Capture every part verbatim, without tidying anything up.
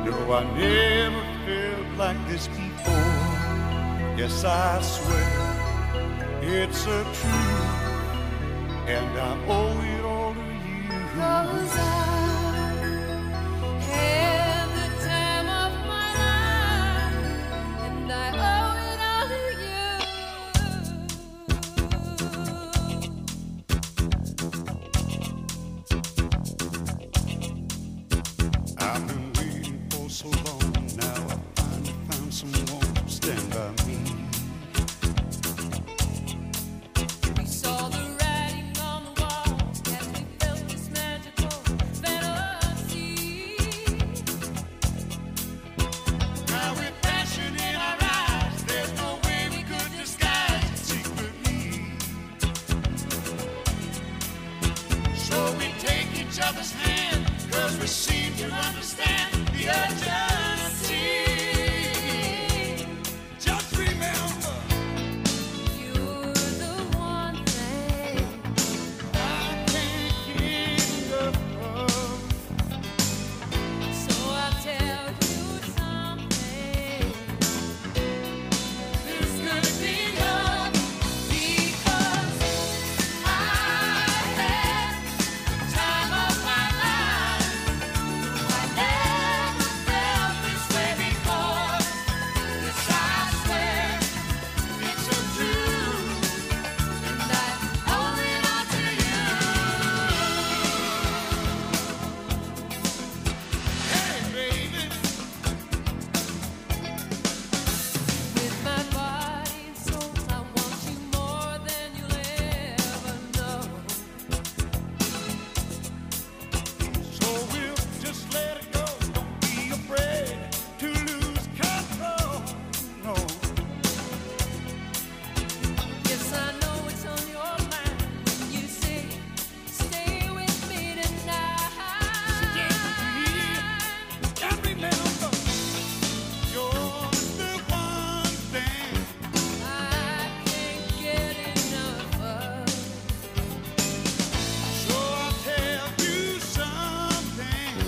No, I never felt like this before. Yes, I swear it's a truth, and I owe it all to you. 'Cause I had the time of my life, and I owe it all to you. I've been waiting for so long, now I finally found someone to stand by me. We saw the writing on the wall as we felt this magical fantasy. Now with passion in our eyes, there's no way we could disguise it secretly. So we take each other's hand, 'cause we seem to understand the urgency. Just remember, you're the one thing I can't get enough of. So I'll tell you something. This could be love, because I had the time of my life. I never felt this way before. Yes, I swear it's a truth, and I owe it all to you. Hey, baby, with my body and soul, I want you more than you'll ever know. So we'll just let it go. Don't be afraid to lose control. No. Yes, I know it's on your mind when you say, stay with me tonight. Stay with me. And remember, you're the one thing I can't get enough of. So I'll tell you something.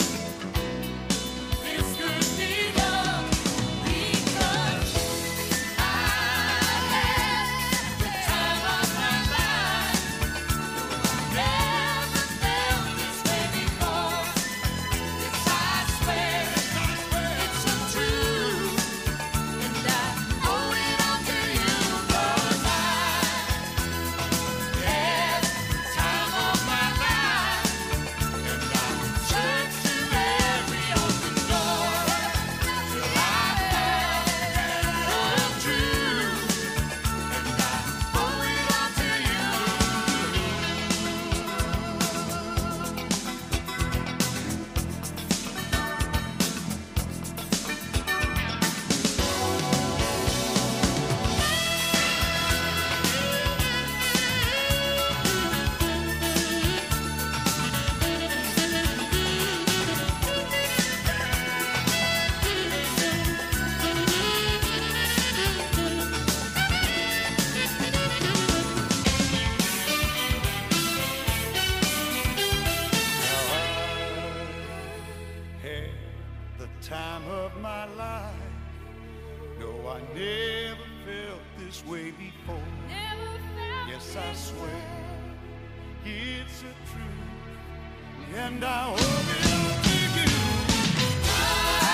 This could be love, because I had the time of my life. Never felt this way before. Yes, I swear it's a truth, and I owe it all to you. 'Cause I had the time of my life, and I search to every open door till I found the truth, and I owe it all to you. Had the time of my life. No, I never felt this way before. Yes, I swear it's a truth, and I owe it all to you. I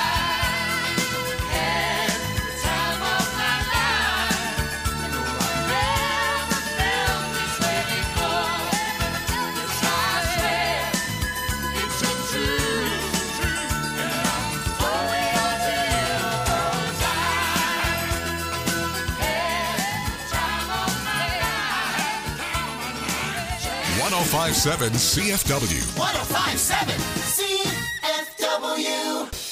had the time of my life. No, I never felt this way before. Yes, I swear it's a truth, and I owe it all to you. 'Cause I had the time of my life. one oh five point seven C F W. one oh five point seven C F W.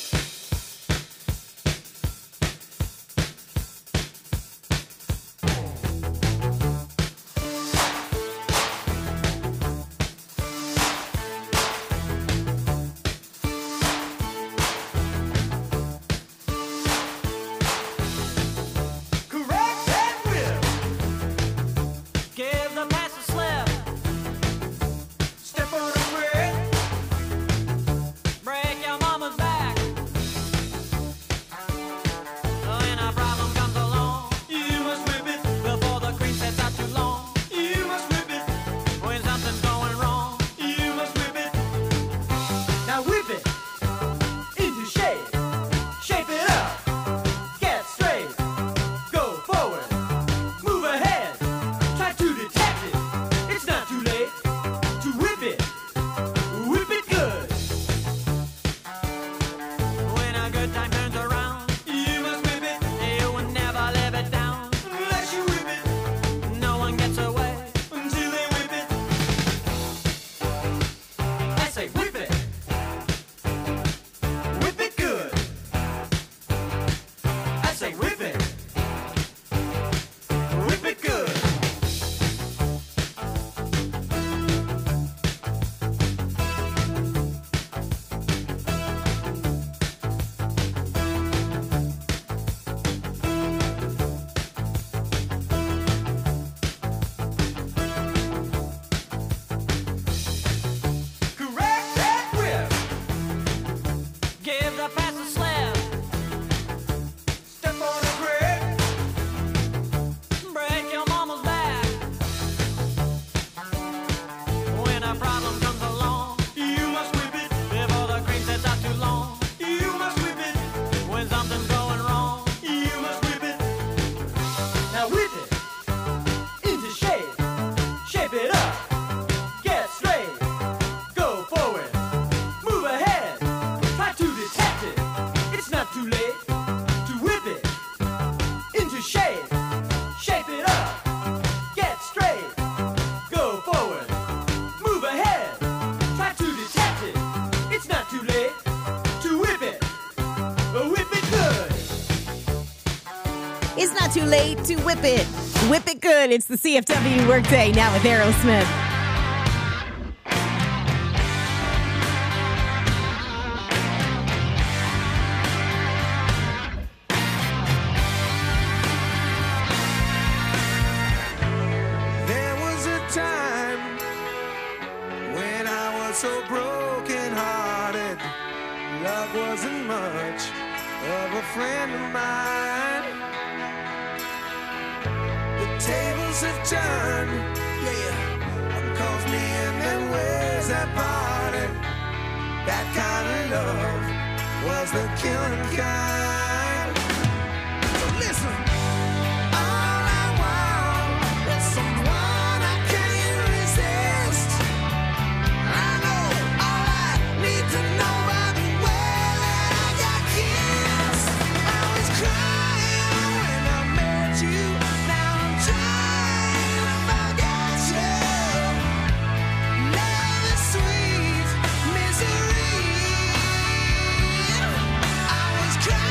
Correct that whip. Give the pass a slip. Step on the brick. good time turns around, you must whip it. You will never live it down unless you whip it. No one gets away until they whip it. I say whip it. Whip it good. I say whip it. Whip it good. Correct that whip. Give the pass a slap. Step on a brick. Break your mama's back. When a problem comes along, you must whip it. Before the cream sets out too long, you must whip it. When something's going wrong, you must whip it. Now whip it into shape. Shape it up. Get straight. Go forward. Move ahead. Try to detect it. It's not too late to whip it into shape. Shape it up. Get straight. Go forward. Move ahead. Try to detect it. It's not too late to whip it. Whip it good. It's not too late to whip it. Whip it good. It's the C F W Workday now with Aerosmith. There was a time when I was so broken hearted. Love wasn't much of a friend of mine. The tables have turned, yeah. One calls me and then where's that party? That kind of love was the killing kind. So listen. All I want is someone I can't resist. I know all I need to know about the way that I got kissed. I was crying when I met you. Now I'm trying to forget you. Love is sweet misery. I was crying.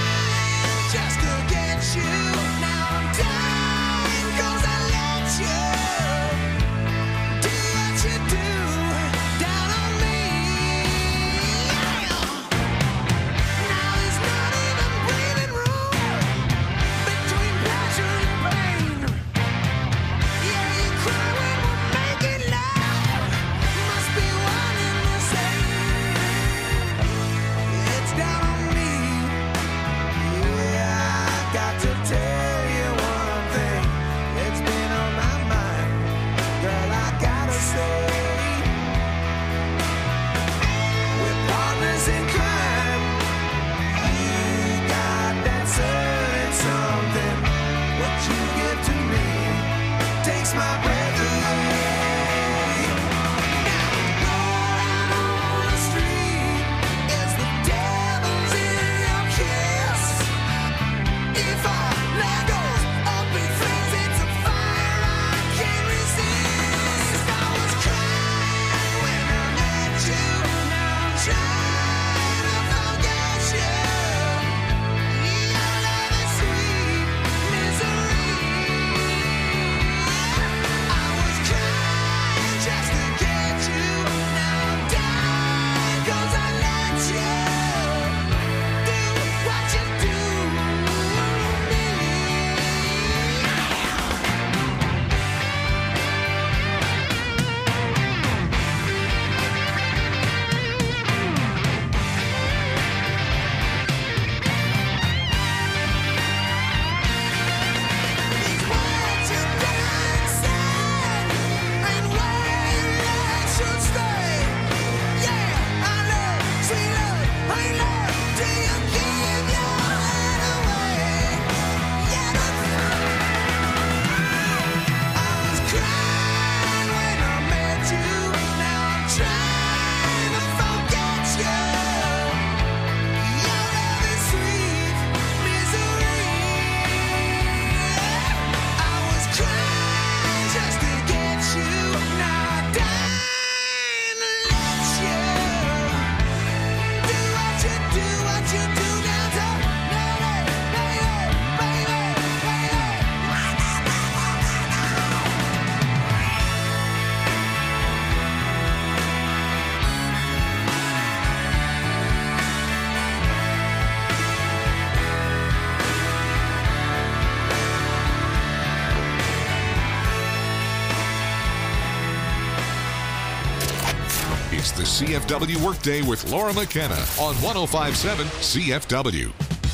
the C F W Workday with Laura McKenna on one oh five point seven C F W.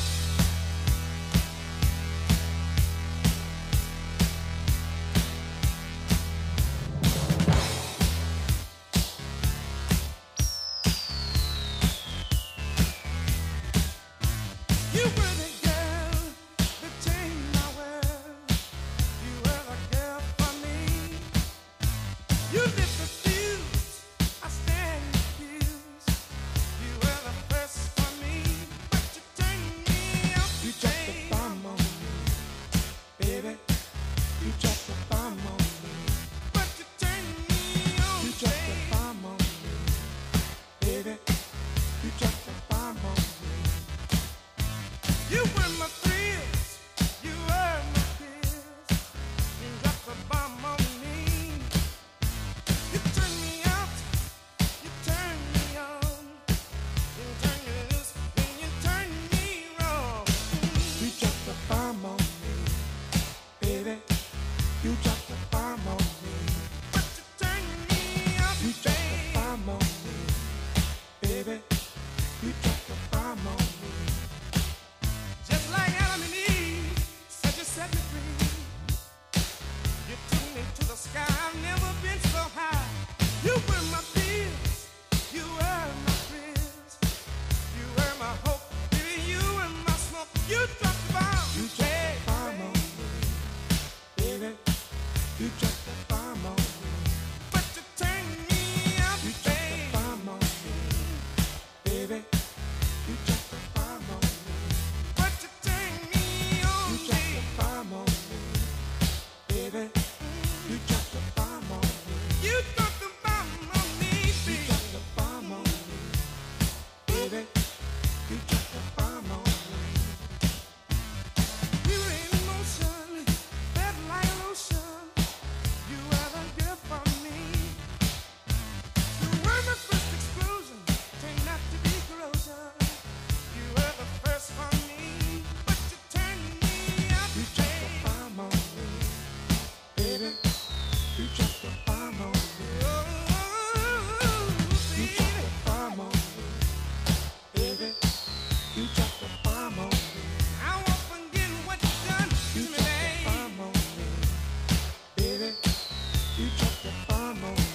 You were the girl that changed my world. You were the girl for me. You lit the fuse, I stand confused. You were the first for me, but you turned me out. You dropped the bomb on me, baby. You dropped the bomb on me, but you turned me on. You dropped the bomb on me, baby. You dropped the bomb on me. You were my thrills, you were my pills. You dropped the bomb on me. You turned me out, you turned me on. You turned me loose, and you turned me wrong. You dropped the bomb on me, baby. You dropped the bomb on me, but you turned me out. You dropped the bomb on me, baby. You dropped the bomb on me. Just like Adam and Eve, said you set me free. You took me to the sky, I've never been so high. You were my pills, you were my thrills. You were my hope, baby, you were my smoke. You dropped the bomb. You dropped the bomb on me, baby. You dropped the bomb on me, but you turned me out. You dropped the bomb on me, baby. You dropped the bomb on me. But you turned me on. You dropped the bomb on me, baby. You dropped the bomb on me. You dropped the bomb on me, baby. You dropped the bomb on me, baby. You dropped the bomb on me. We were in motion, felt like an ocean. You were the girl for me. You were my first explosion, turned out to be corrosion. You were the first for me, but you turned me out. You dropped the bomb on me, baby. You dropped the bomb on me. Oh, you dropped the bomb on me, baby. You dropped the bomb on me. I won't forget what you done to You me, dropped the babe. bomb on me, baby. You dropped the bomb on me.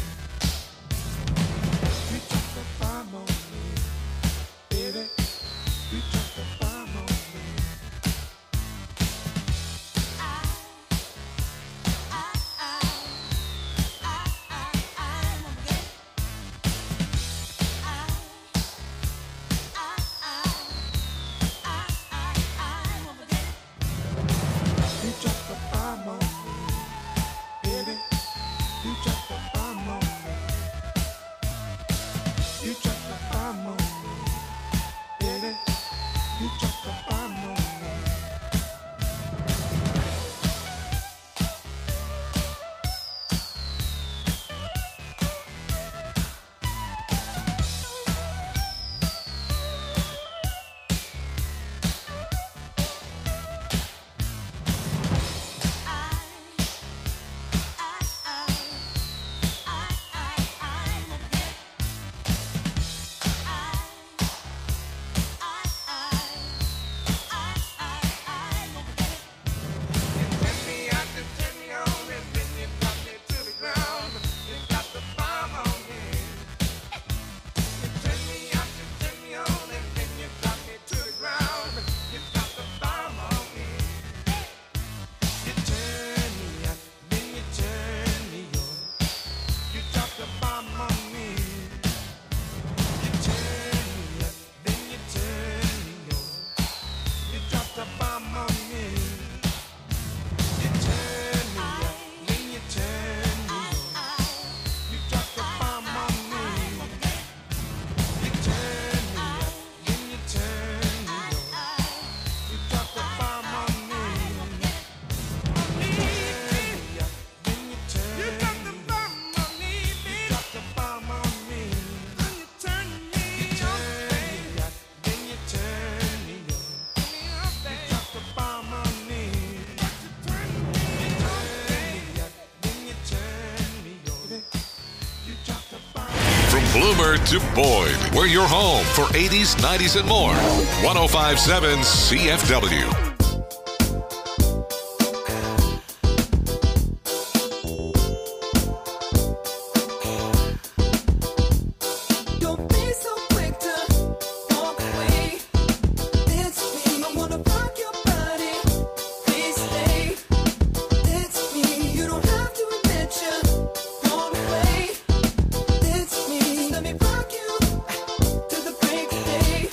You dropped the bomb on me, baby. You dropped the bomb on me. I Bloomer to Boyd. We're your home for eighties, nineties, and more. one oh five point seven C F W. Don't be so quick to walk away. It's me. I wanna rock your body. Please stay. It's me. You don't have to admit you gone away. It's me. Let me rock you to the break of day.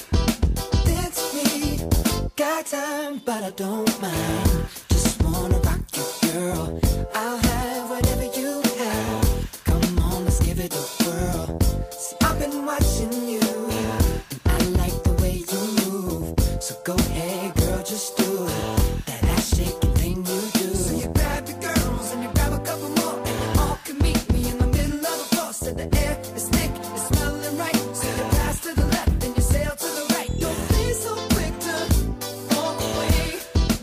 It's me. Got time, but I don't mind. Just wanna rock you, girl. I'll have whatever you have. Come on, let's give it a whirl. See, I've been watching you, and I like the way you move. So go ahead, girl, just do it. That ass shaking thing you do. So you grab your girls and you grab a couple more, and you all can meet me in the middle of the floor. So the air is thick, it's smelling right. So you pass to the left and you sail to the right. Don't be so quick to walk away.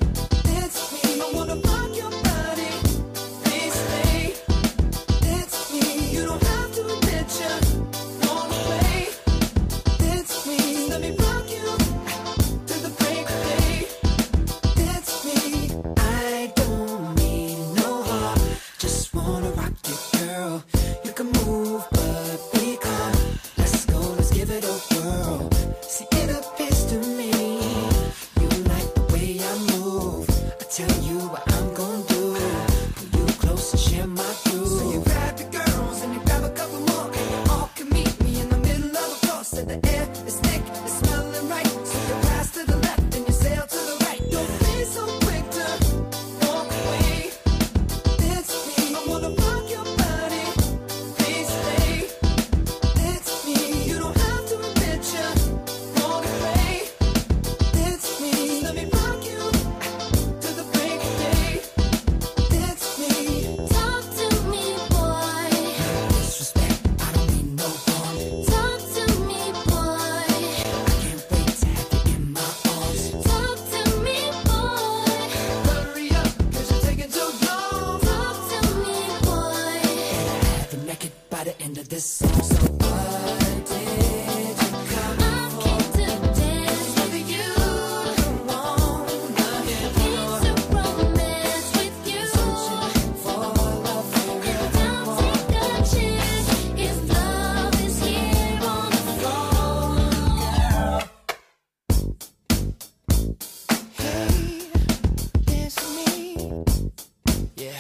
It's me. I wanna rock your body. Please stay. It's me. You don't have to admit you gone away. It's me. Let me rock you to the break of day. It's me. I don't mean no harm. Just wanna rock you, girl. You can move, but be calm. Let's go, let's give it a whirl. See, it appears to me you like the way I move. I tell you what I'm gonna do. Pull you close and share my groove. So you grab your girls and you grab a couple more, and you all can meet me in the middle of the floor. So the air is thick, it's smelling right. So you pass to the left and you sail to the right. Don't be so quick to walk away. It's me. I wanna rock your body. Please stay. It's me. You don't have to admit you gone away. It's me. Let me rock you to the break of day. It's me. Talk to me, boy. Disrespect, I don't mean no harm. Talk to me, boy. I can't wait to have you in my arms. Talk to me, boy. Hurry up, cause you're taking too long. Talk to me, boy. Have you naked by the end of this song. So what did you come I came to dance with you. wanna Came to romance with you. for love? And now take a chance if love is here on the floor. Hey, it's me. Yeah.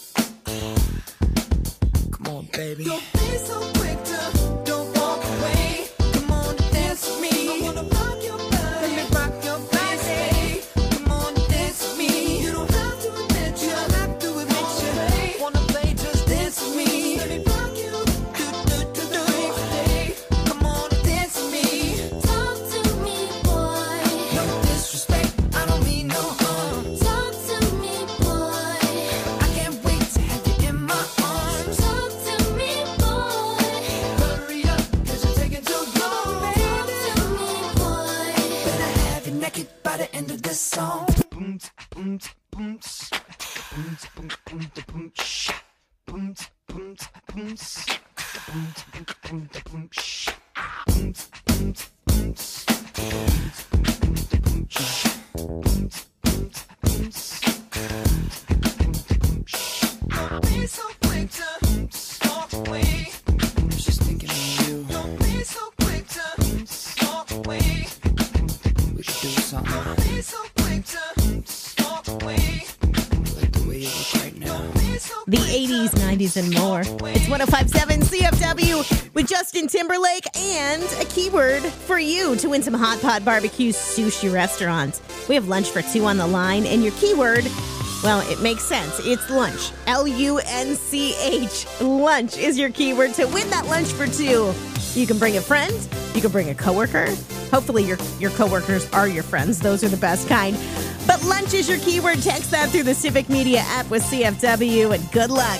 Come on, baby. Don't be so quick to don't walk away. Come on and dance with me. I wanna rock your body. Let me rock your body. Come on and dance with me. You don't have to admit you. don't have to admit you. Wanna play, just dance with me. Let me rock you. Do, do, do, do. Come on and dance with me. Talk to me, boy. No disrespect, I don't mean no harm. Talk to me, boy. I can't wait to have you in my arms. Talk to me, boy. Hurry up, cause you're taking too long, baby. Talk to me, boy. Better have you naked by the end of this song. Boom, boom, boom, boom, boom, boom, boom, sh. Boom, boom, boom, s. Boom, boom, boom, boom, sh. Boom, boom, boom, s. Boom, boom, boom, sh. Boom, boom, boom, s. Boom, boom, boom, sh. Don't be so quick to walk away. I'm just thinking of you. Don't be so quick to walk away. We should do something. Don't be so quick to walk away. Like the way you look right now. The eighties, nineties, and more. It's one oh five point seven C F W with Justin Timberlake and a keyword for you to win some Hot Pot Barbecue Sushi restaurants. We have lunch for two on the line, and your keyword, well, it makes sense. It's lunch. L U N C H. Lunch is your keyword to win that lunch for two. You can bring a friend. You can bring a coworker. Hopefully your, your coworkers are your friends. Those are the best kind. But lunch is your keyword. Text that through the Civic Media app with C F W, and good luck.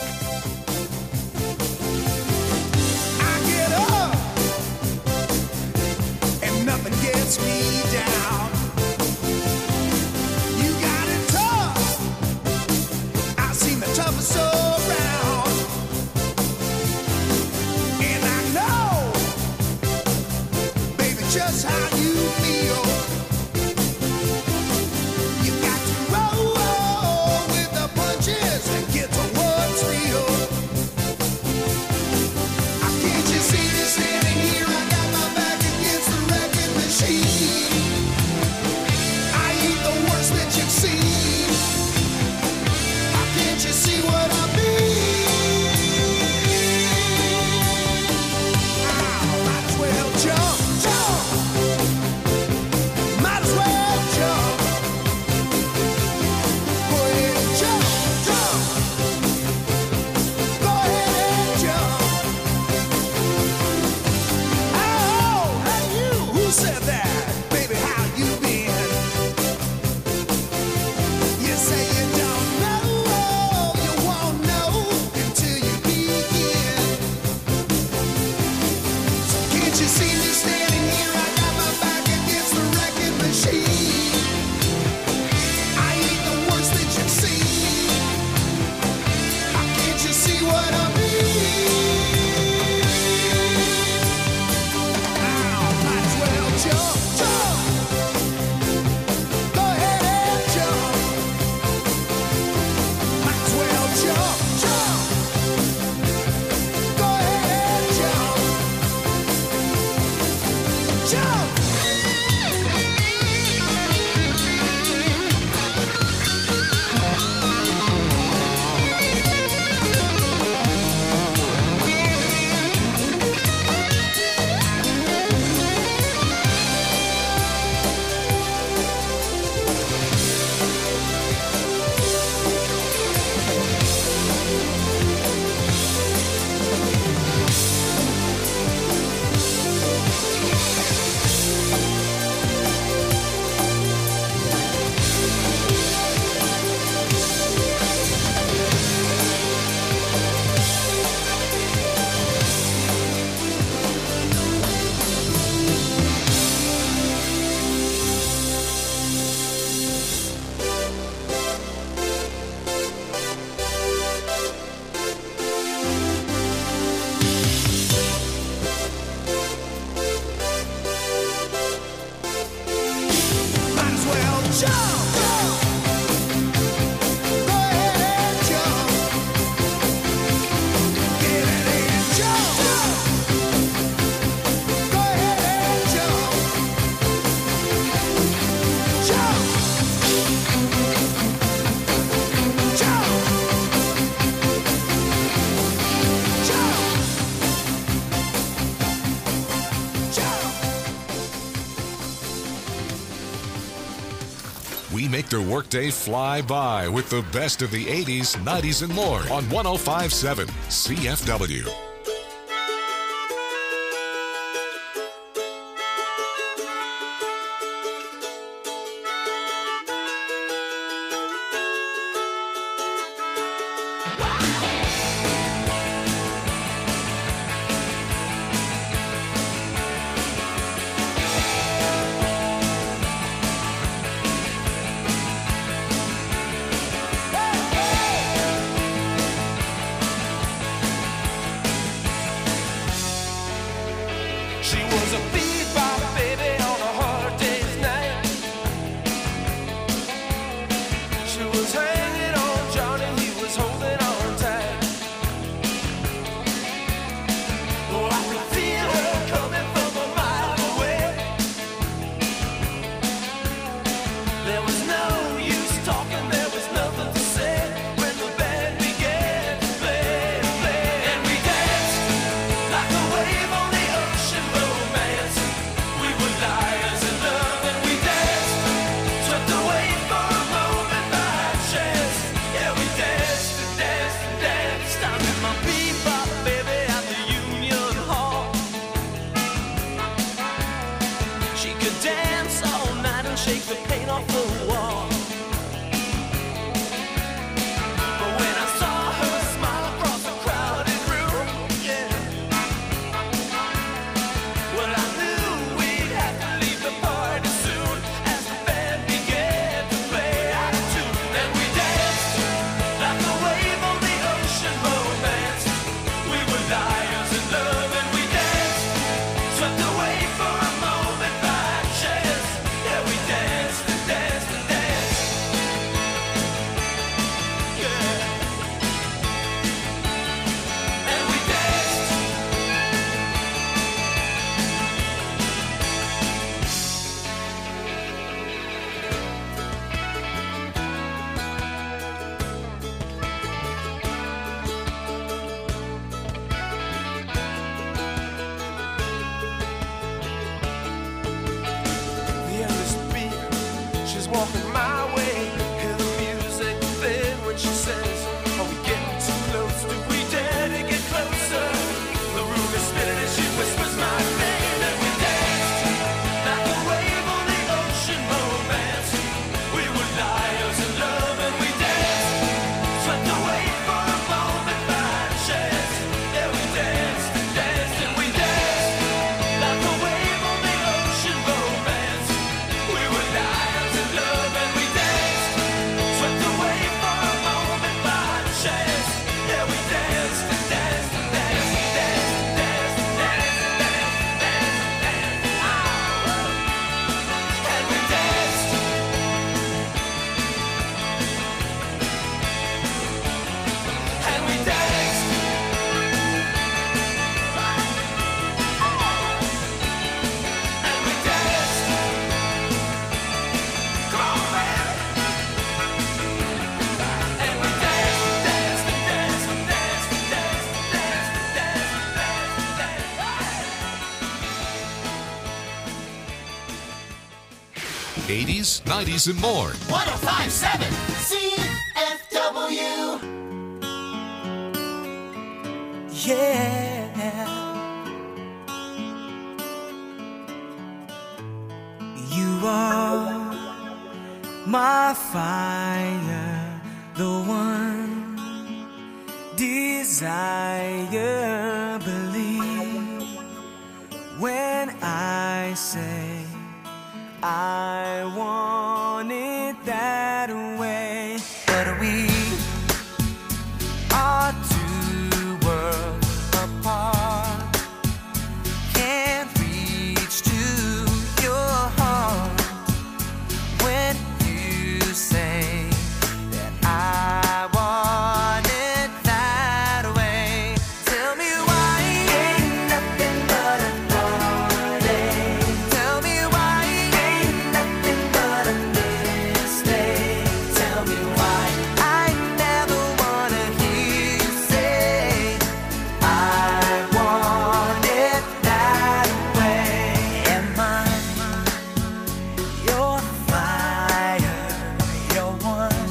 I get up and nothing gets me down. You got it tough. I've seen the toughest around. And I know how you feel. You got to roll with the punches and get to what's real. I can't you see me standing here? I got my back against the wrecking machine. I ain't the worst that you've seen. How can't you see what I mean? Ah, might as well jump, jump. Might as well jump. Go ahead and jump, jump. Go ahead and jump. Oh, hey you, who said that? Baby, how you been? You say you don't know, you won't know until you begin. So can't you see me standing here? I got my back against the wrecking machine. I ain't the worst that you've seen. How can't you see what I mean? Now, might as well jump, jump. Go ahead and jump. Might as well jump, jump. Go ahead and jump. Jump. Might as well jump, jump. Go ahead and jump. Get it and jump, jump. Go ahead and jump. Jump. Jump. Jump. Jump. We make their workday fly by with the best of the eighties, nineties, and more on one oh five point seven C F W. She was a bebop baby on a hard day's night. She was hanging on Johnny, he was holding on tight. Oh, I could feel her coming from a mile away. There was no use talking, there was nothing to say when the band began to play, play. And we danced like a wave on the ocean, romance. We were liars in love and we danced, swept away for a moment by chance. Yeah, we danced and danced and danced. I met my bebop baby at the Union Hall. She could dance all night and shake the paint off the wall. But when I saw her smile across a crowded room, yeah, well, I knew we'd have to leave the party soon as the band began to play out of tune. And we danced like a wave on the ocean, romance. We were liars in love and we danced, swept away for a moment by was walking my way. Hear the music then when she says, are we getting too close? Do we dare to get closer? The room is spinning as she whispers my name, and we danced like a wave on the ocean. Romance, we were liars in love, and we danced, swept away for a moment by chance. Yeah, we danced and danced and we danced like a wave on the ocean. Romance, we were liars in love, and we danced, swept away for a moment by chance. Yeah, we danced and danced and danced and danced and danced and danced and danced and danced and danced. Oh, and we danced. And we danced. And we danced. Come on, man. And we danced, danced, and danced, and danced, and danced, and danced, and danced, and danced, and danced. eighties, nineties, and more. one oh five point seven C F W. Yeah, you are my fire, the one desire. Believe when I say I want it that way, but we are two worlds apart. Can't reach to your heart when you say that I want it that way. Tell me why ain't nothing but a heartache. Tell me why ain't nothing but a mistake. Tell me why I never wanna hear you say I want it that way. Am I your fire, your one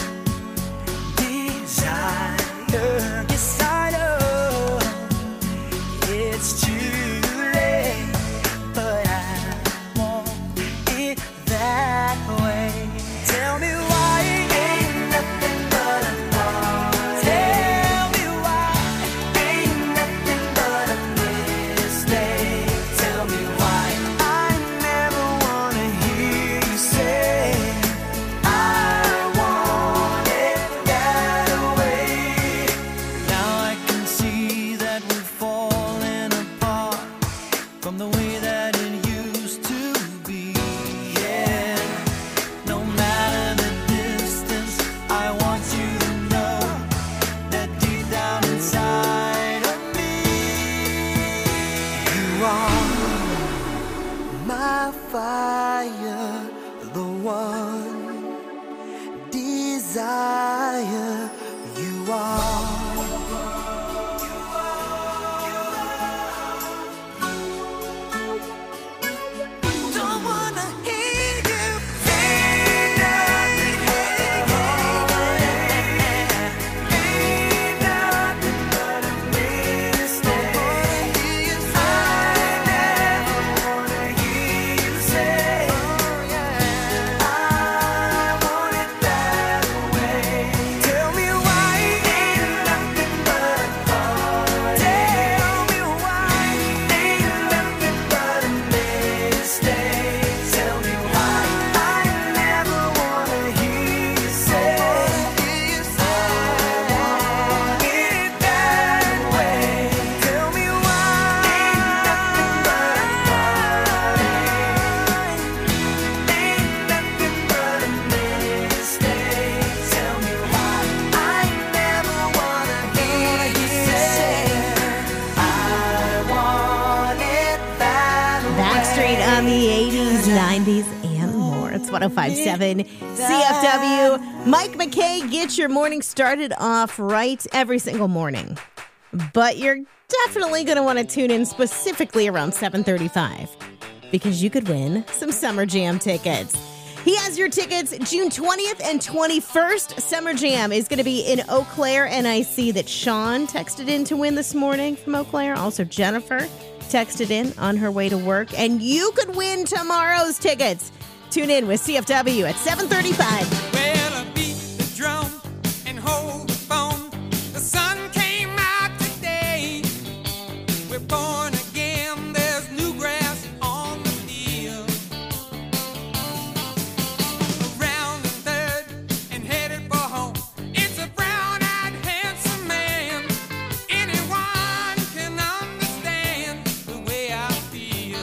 desire? Yes, I know it's too late, but I want it that way. Tell me why ain't nothing but a heart. Tell me why ain't nothing but a mistake. Tell me why I never wanna hear you say I want it that way. Now I can see that we're falling apart from the way that it used to be. Yeah, no matter the distance, I want you to know that deep down inside of me, you are my fire, the one desire. You are. Don't wanna hear you say nothing. Ain't nothing but a mistake. I never wanna hear you say I want it that way. Tell me why ain't nothing but a heart. Tell me why ain't nothing but a mistake. Tell me why I never wanna hear you say I want it that way. Tell me why ain't nothing but a heartache. Ain't nothing but a mistake. Tell me why I never wanna hear you say I want it that way. Backstreet on the eighties, nineties, and more. It's one oh five point seven C F W. Mike McKay gets your morning started off right every single morning. But you're definitely going to want to tune in specifically around seven thirty-five because you could win some Summer Jam tickets. He has your tickets June twentieth and twenty-first. Summer Jam is going to be in Eau Claire, and I see that Sean texted in to win this morning from Eau Claire. Also, Jennifer texted in on her way to work, and you could win tomorrow's tickets. Tune in with C F W at seven thirty-five. Well, I beat the drum and hold the phone. The sun came out today. We're born again. There's new grass on the field. Around the third and headed for home. It's a brown-eyed, handsome man. Anyone can understand the way I feel.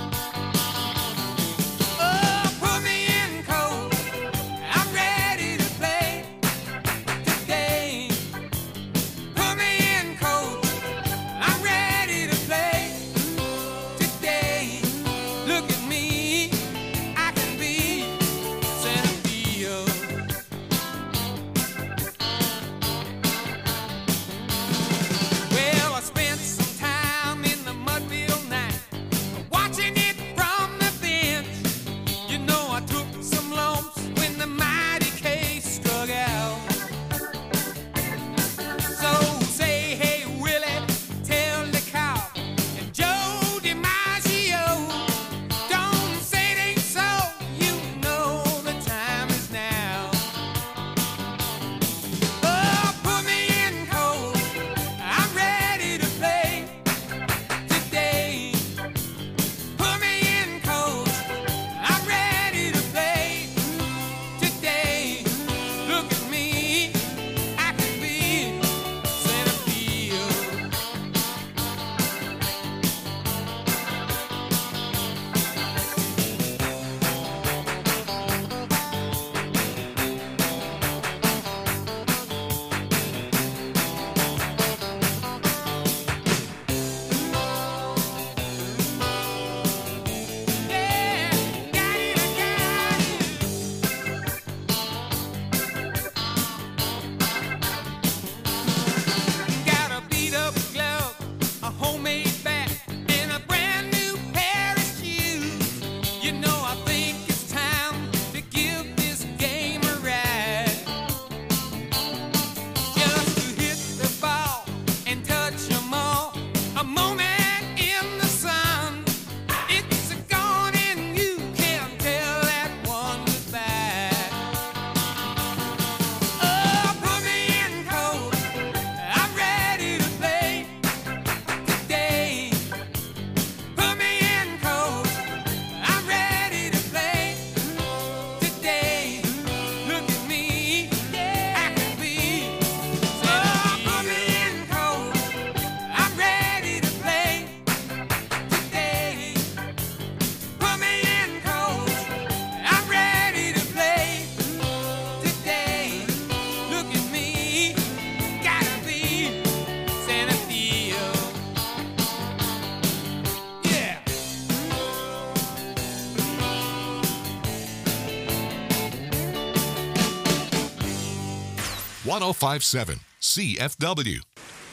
Oh, put me in cold. I'm ready to play today. Put me in cold. I'm ready to play today. Look at me. I can be center field. Well, I spent some time in the Mudville night, watching it from the bench. You know I took some lumps when the mighty case struck out. So say, hey, Willie, tell the cop and Joe DiMaggio, don't say it ain't so. You know the time is now. Oh, put me in cold. I'm ready to play today. Put me in cold. I'm ready to play today. Look at me. I can be center field. Yeah, got it, I got it. Got a beat up glove, a homemade bat, and a brand new pair of shoes. You know I think it's time to give this game a ride. Just to hit the ball and touch 'em all. A moment in the sun. It's gone and you can't tell that one goodbye. Oh, put me in cold. I'm ready to play today. Put me in cold. I'm ready to play today. Look at me. I can be. Oh, put me in cold. I'm ready to play today. Put me in cold. I'm ready to play today. Look at me. Gotta be center field. Yeah. one oh five point seven C F W.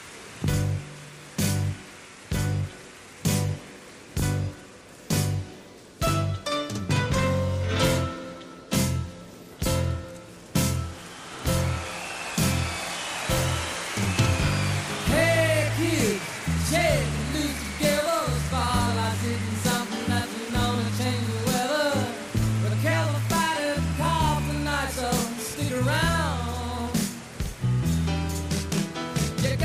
Hey kids, shake and loose together. The spotlight's hitting something that's known to change the weather. But a California call tonight, so stick around. You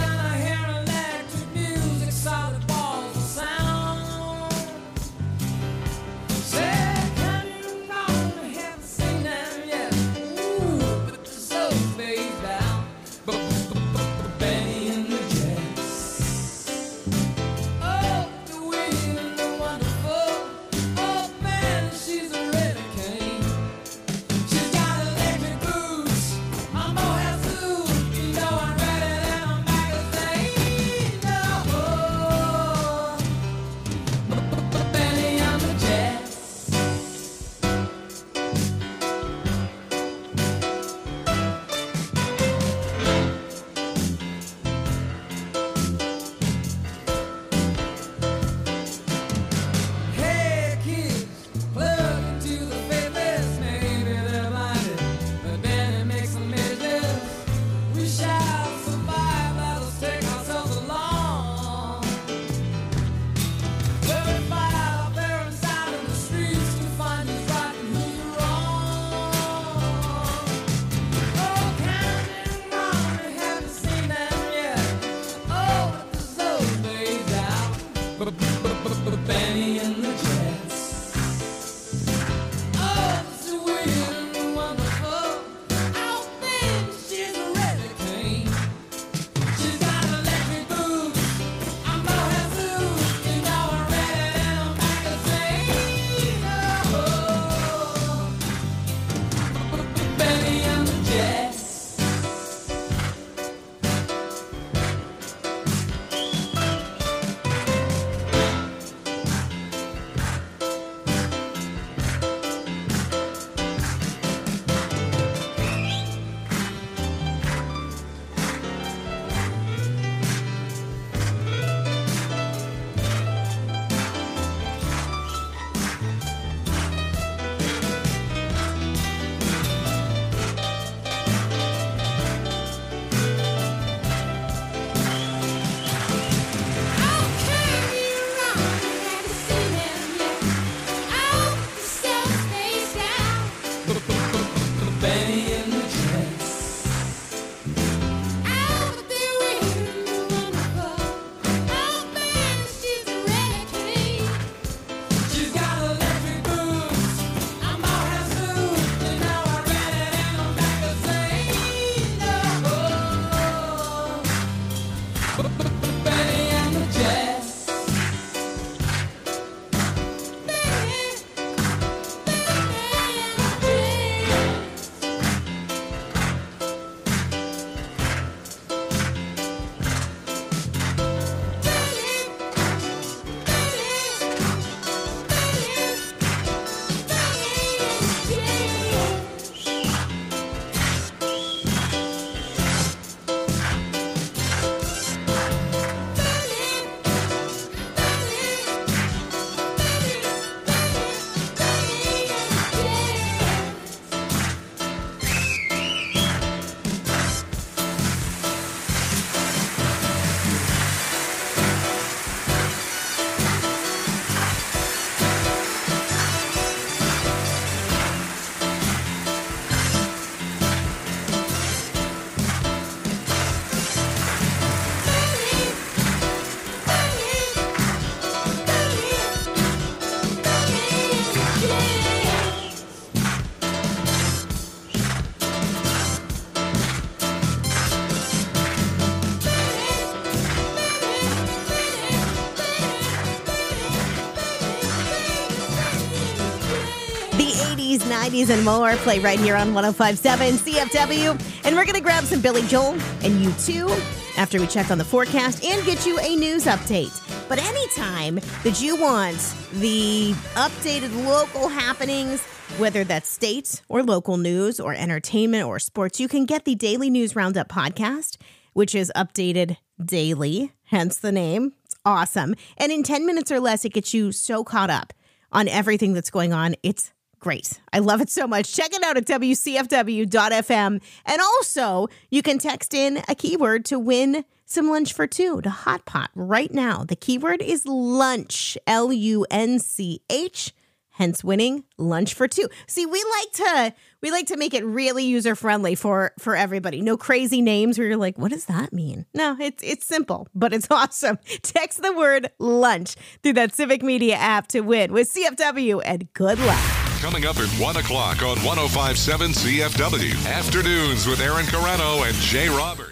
eighties, nineties, and more play right here on one oh five point seven C F W. And we're going to grab some Billy Joel and you too after we check on the forecast and get you a news update. But anytime that you want the updated local happenings, whether that's state or local news or entertainment or sports, you can get the Daily News Roundup podcast, which is updated daily, hence the name. It's awesome. And in ten minutes or less, it gets you so caught up on everything that's going on. It's great. I love it so much. Check it out at W C F W dot F M. And also, you can text in a keyword to win some lunch for two to Hot Pot right now. The keyword is lunch, L U N C H. Hence winning lunch for two. See, we like to we like to make it really user friendly for for everybody. No crazy names where you're like, what does that mean? No, it's it's simple, but it's awesome. Text the word lunch through that Civic Media app to win with C F W, and good luck. Coming up at one o'clock on one oh five point seven C F W. Afternoons with Aaron Carano and Jay Roberts.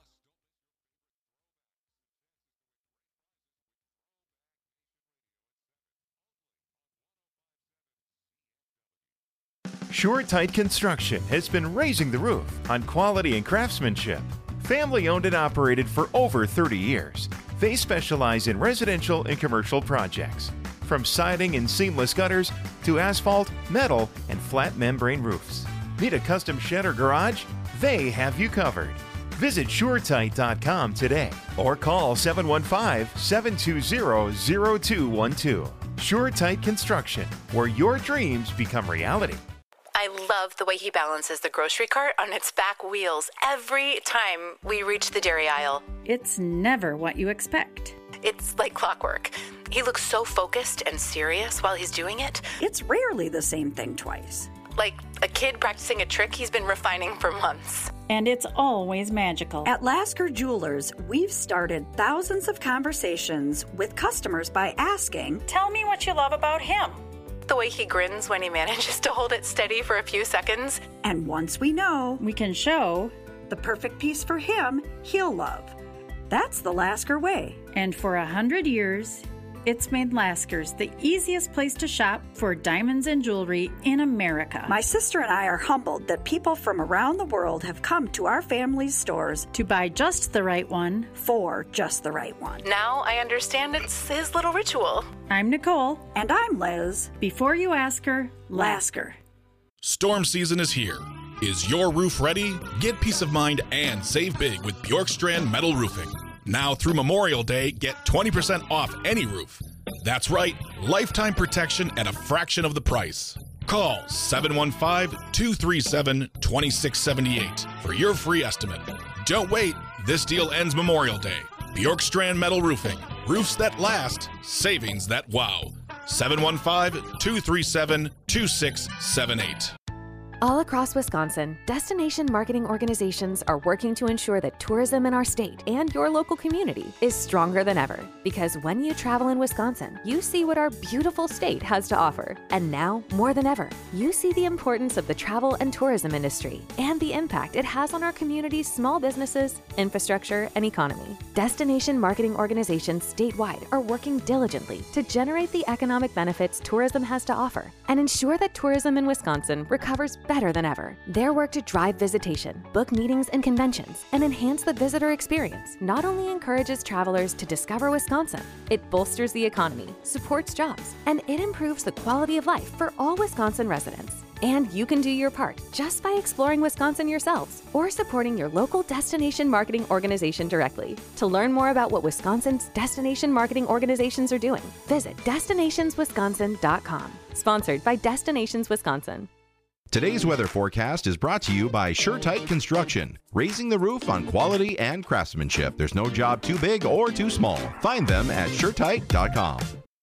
SureTight Construction has been raising the roof on quality and craftsmanship. Family owned and operated for over thirty years. They specialize in residential and commercial projects, from siding and seamless gutters to asphalt, metal, and flat membrane roofs. Need a custom shed or garage? They have you covered. Visit SureTight dot com today or call seven one five, seven two zero, zero two one two. SureTight Construction, where your dreams become reality. I love the way he balances the grocery cart on its back wheels every time we reach the dairy aisle. It's never what you expect. It's like clockwork. He looks so focused and serious while he's doing it. It's rarely the same thing twice. Like a kid practicing a trick he's been refining for months. And it's always magical. At Lasker Jewelers, we've started thousands of conversations with customers by asking, "Tell me what you love about him." The way he grins when he manages to hold it steady for a few seconds. And once we know, we can show the perfect piece for him, he'll love. That's the Lasker way. And for a hundred years, it's made Lasker's the easiest place to shop for diamonds and jewelry in America. My sister and I are humbled that people from around the world have come to our family's stores to buy just the right one for just the right one. Now I understand it's his little ritual. I'm Nicole. And I'm Liz. Before you ask her, Lasker. Storm season is here. Is your roof ready? Get peace of mind and save big with Bjorkstrand Metal Roofing. Now through Memorial Day, get twenty percent off any roof. That's right, lifetime protection at a fraction of the price. Call seven one five, two three seven, two six seven eight for your free estimate. Don't wait, this deal ends Memorial Day. Bjorkstrand Metal Roofing. Roofs that last, savings that wow. seven one five, two three seven, two six seven eight. All across Wisconsin, destination marketing organizations are working to ensure that tourism in our state and your local community is stronger than ever. Because when you travel in Wisconsin, you see what our beautiful state has to offer. And now, more than ever, you see the importance of the travel and tourism industry and the impact it has on our community's small businesses, infrastructure, and economy. Destination marketing organizations statewide are working diligently to generate the economic benefits tourism has to offer and ensure that tourism in Wisconsin recovers better than ever. Their work to drive visitation, book meetings and conventions, and enhance the visitor experience not only encourages travelers to discover Wisconsin, it bolsters the economy, supports jobs, and it improves the quality of life for all Wisconsin residents. And you can do your part just by exploring Wisconsin yourselves or supporting your local destination marketing organization directly. To learn more about what Wisconsin's destination marketing organizations are doing, visit destinations wisconsin dot com. Sponsored by Destinations Wisconsin. Today's weather forecast is brought to you by SureTight Construction, raising the roof on quality and craftsmanship. There's no job too big or too small. Find them at sure tight dot com.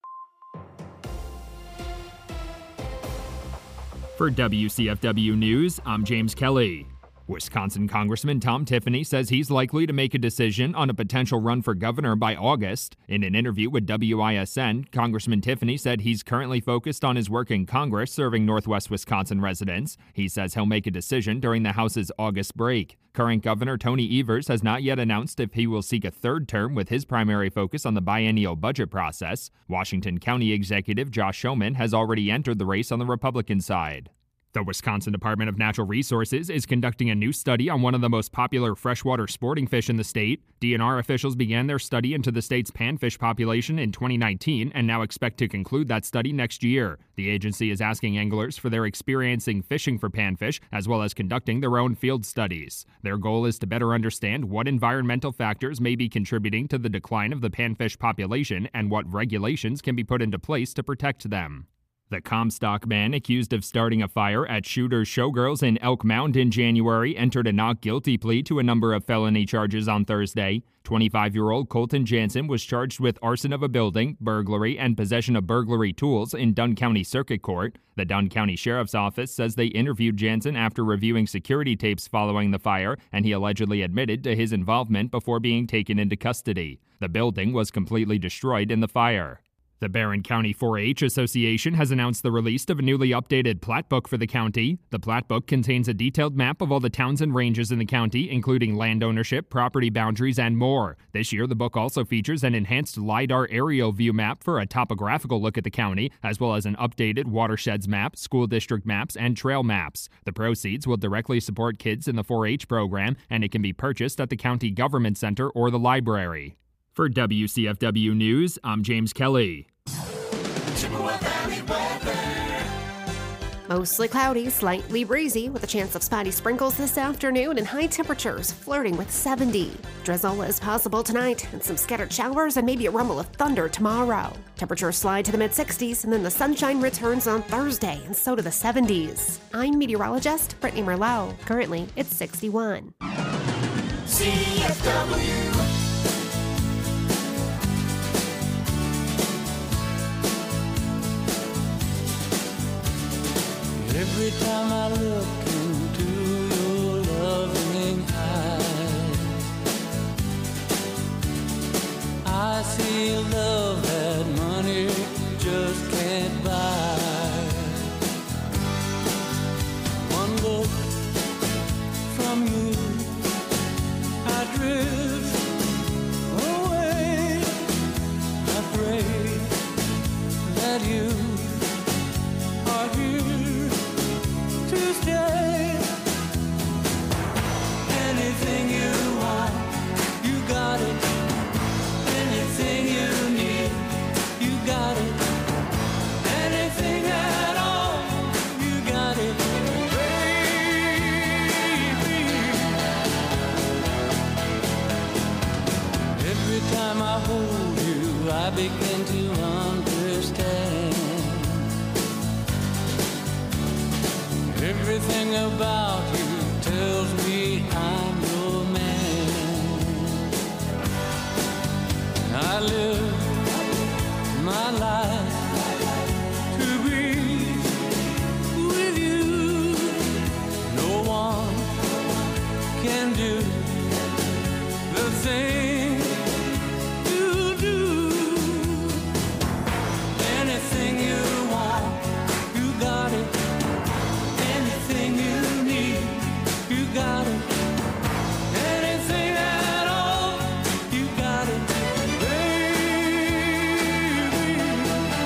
For W C F W News, I'm James Kelly. Wisconsin Congressman Tom Tiffany says he's likely to make a decision on a potential run for governor by August. In an interview with W I S N, Congressman Tiffany said he's currently focused on his work in Congress serving Northwest Wisconsin residents. He says he'll make a decision during the House's August break. Current Governor Tony Evers has not yet announced if he will seek a third term, with his primary focus on the biennial budget process. Washington County Executive Josh Schoeman has already entered the race on the Republican side. The Wisconsin Department of Natural Resources is conducting a new study on one of the most popular freshwater sporting fish in the state. D N R officials began their study into the state's panfish population in twenty nineteen and now expect to conclude that study next year. The agency is asking anglers for their experience in fishing for panfish, as well as conducting their own field studies. Their goal is to better understand what environmental factors may be contributing to the decline of the panfish population and what regulations can be put into place to protect them. The Comstock man accused of starting a fire at Shooter's Showgirls in Elk Mound in January entered a not guilty plea to a number of felony charges on Thursday. twenty-five-year-old Colton Jansen was charged with arson of a building, burglary, and possession of burglary tools in Dunn County Circuit Court. The Dunn County Sheriff's Office says they interviewed Jansen after reviewing security tapes following the fire, and he allegedly admitted to his involvement before being taken into custody. The building was completely destroyed in the fire. The Barron County four H Association has announced the release of a newly updated plat book for the county. The plat book contains a detailed map of all the towns and ranges in the county, including land ownership, property boundaries, and more. This year, the book also features an enhanced LiDAR aerial view map for a topographical look at the county, as well as an updated watersheds map, school district maps, and trail maps. The proceeds will directly support kids in the four H program, and it can be purchased at the county government center or the library. For W C F W News, I'm James Kelly. Chippewa Valley weather. Mostly cloudy, slightly breezy, with a chance of spotty sprinkles this afternoon and high temperatures flirting with seventy. Drizzle is possible tonight, and some scattered showers and maybe a rumble of thunder tomorrow. Temperatures slide to the mid-sixties, and then the sunshine returns on Thursday, and so to the seventies. I'm meteorologist Brittany Merlot. Currently, it's sixty-one. C F W. Every time I look into your loving eyes, I see love that money just can't buy. One look from you, I drift away. I pray that you are here to stay. Anything you want, you got it. Anything you need, you got it. Anything at all, you got it, baby. Every time I hold you, I begin to understand. Everything about you tells me I'm your man. I live my life to be with you. No one can do the thing you do. Anything you want, you got it. Anything you need, you got it. Anything at all, you got it, baby.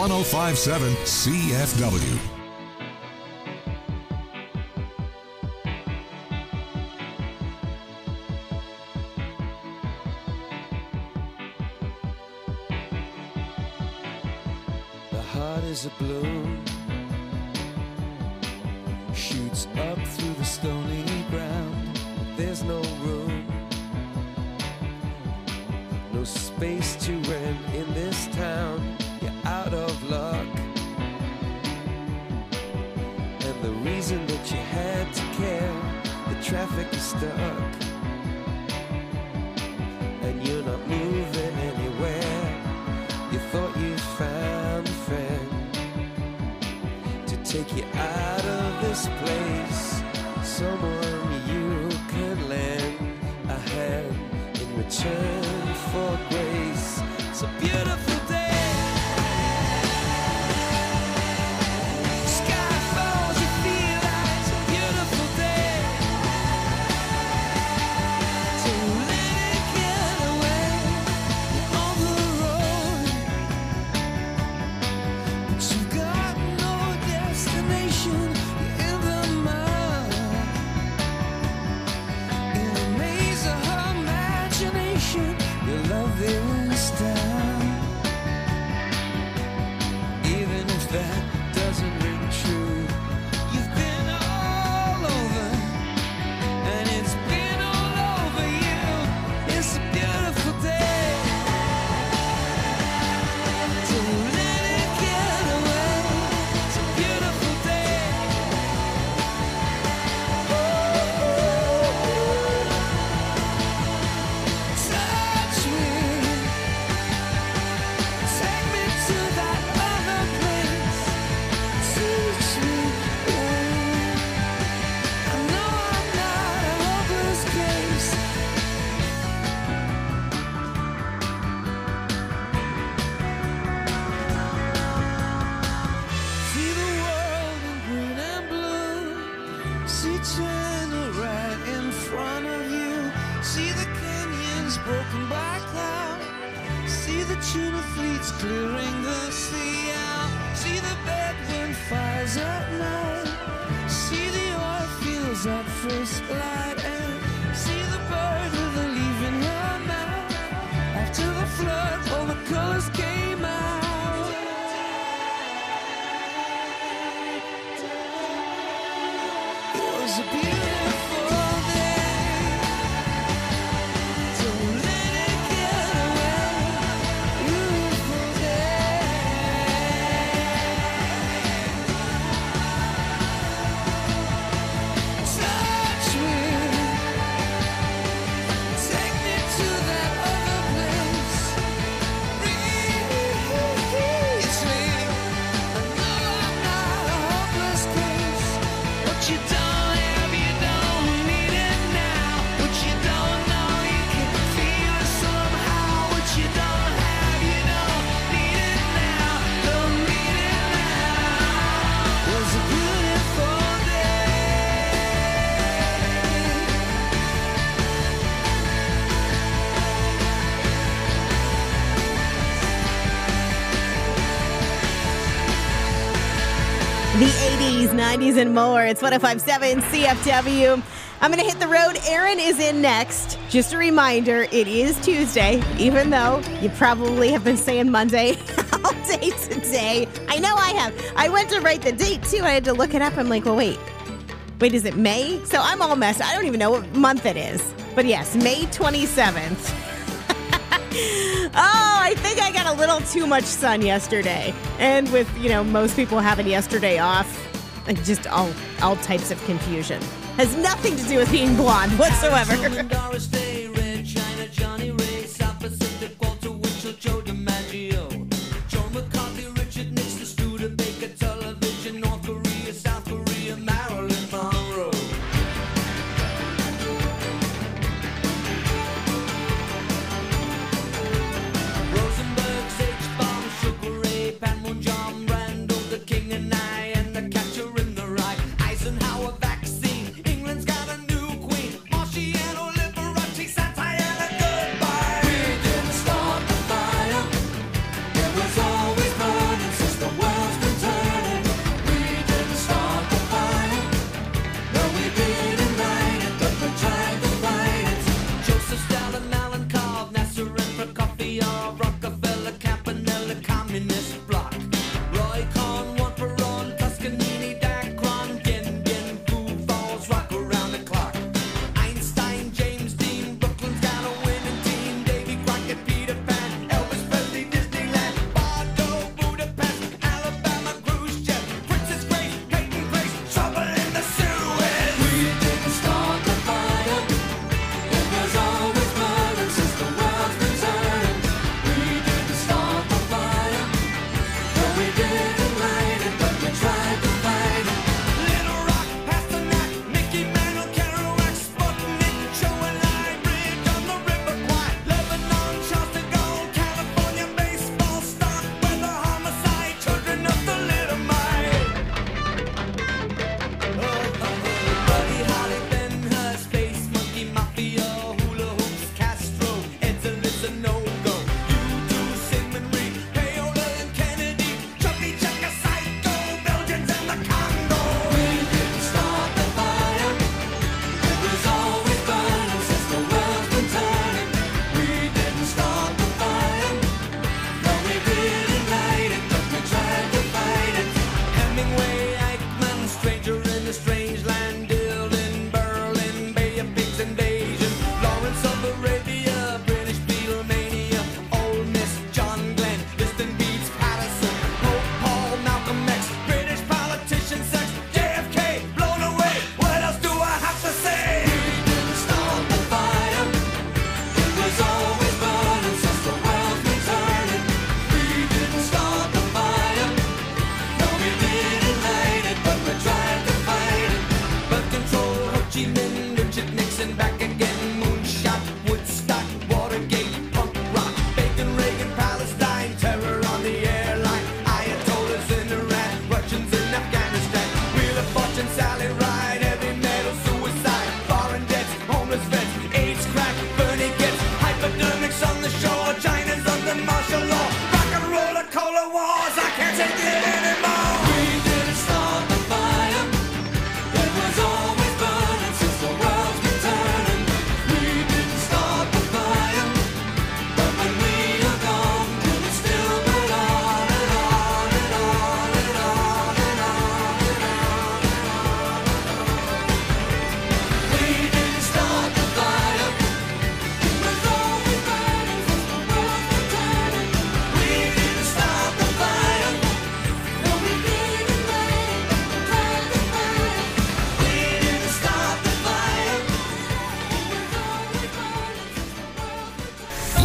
one oh five point seven C F W. The heart is a balloon, shoots up through the stony ground. There's no room, no space to rent in this town. You're out of luck, and the reason that you had to care, the traffic is stuck, and you're not moving anywhere. You thought you found a friend to take you out of this place, someone you can lend a hand in return for grace. It's a beautiful day. Sky falls, you feel like it's a beautiful day. Don't let it get away. You're on the road, but you've got no destination. You're in the mud, in a maze of her imagination. Your love is down, even if that doesn't ring true. You've been all over, and it's been all over you. It's a beautiful day. Don't let it get away. It's a beautiful day. Touch me, take me to that other place. Teach me, I know I'm not a hopeless case. See the world in green and blue. See China right in front of you. See the canyons broken by cloud. See the tuna fleets clearing the sea out. See the bedroom fires at night. See the oil fields at first light. And see the bird with a leaf in her mouth. After the flood, all the colors came out. It was a beautiful day. Don't let it get away. Beautiful day. Touch me, take me to that other place. Reach me, I know I'm not a hopeless case. What you don't have, you don't need it now. What you don't know, you can feel it somehow. What you don't have, you don't need it now. Don't need it now. It was a beautiful The eighties, nineties, and more. It's one oh five point seven C F W. I'm going to hit the road. Aaron is in next. Just a reminder, it is Tuesday, even though you probably have been saying Monday all day today. I know I have. I went to write the date, too. I had to look it up. I'm like, well, wait. Wait, is it May? So I'm all messed. I don't even know what month it is. But yes, May twenty-seventh. Oh, I think I got a little too much sun yesterday. And with, you know, most people having yesterday off, like just all all types of confusion. Has nothing to do with being blonde whatsoever. Doris Day, Red China, Johnny Ray, South Pacific, Walter Winchell, Joe DiMaggio, Joe McCarthy, Richard Nixon, Studebaker, Television, North Korea, South Korea, Marilyn Monroe. Rosenberg, H-Bomb, Sugar Ray, Panmunjom, Randall, the King and I, and the Catcher in the Rye, Eisenhower vaccine, England's got a new queen, Marciano Liberace.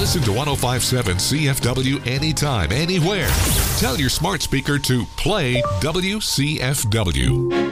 Listen to one oh five point seven C F W anytime, anywhere. Tell your smart speaker to play W C F W.